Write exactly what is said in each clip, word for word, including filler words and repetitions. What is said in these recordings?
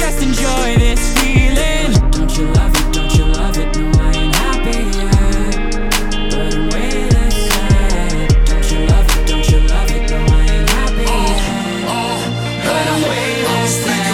just enjoy this feeling. Don't you love it, don't you love it? No, I ain't happy yet, but I'm way less sad. Don't you love it, don't you love it? No, I ain't happy yet, but I'm way less sad.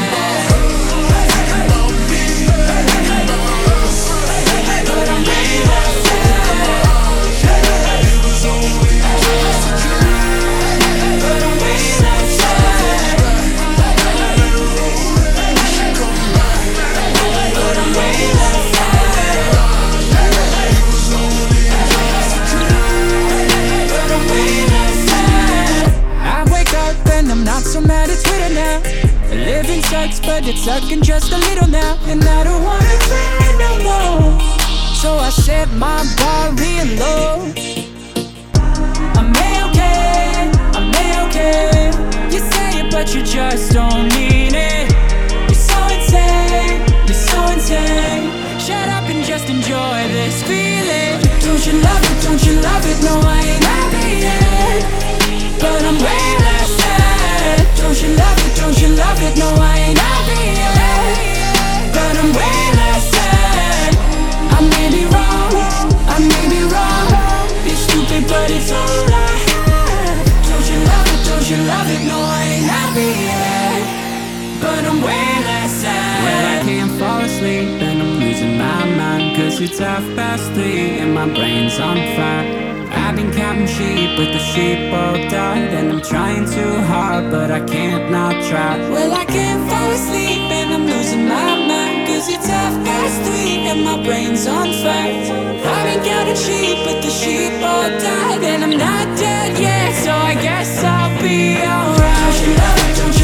Living sucks, but it's sucking just a little now. And I don't wanna cry no more, so I set my bar real low. I'm A-okay, I'm A-okay. You say it, but you just don't mean it. You're so insane, you're so insane. Shut up and just enjoy this feeling. Don't you love it, don't you love it? No, I ain't happy yet, but I'm way less sad. Don't you love it, don't you love it? No, I ain't happy yet, but I'm way less sad. I may be wrong, I may be wrong. It's stupid, but it's all I have. Don't you love it, don't you love it? No, I ain't happy yet, but I'm way less sad. Well, I can't fall asleep and I'm losing my mind, cause it's half past three and my brain's on fire. I've been counting sheep, but the sheep all died. And I'm trying too hard, but I can't not try. Well, I can't fall asleep and I'm losing my mind, cause it's half past three and my brain's on fire. I've been counting sheep, but the sheep all died. And I'm not dead yet, so I guess I'll be alright. Don't you love it, don't you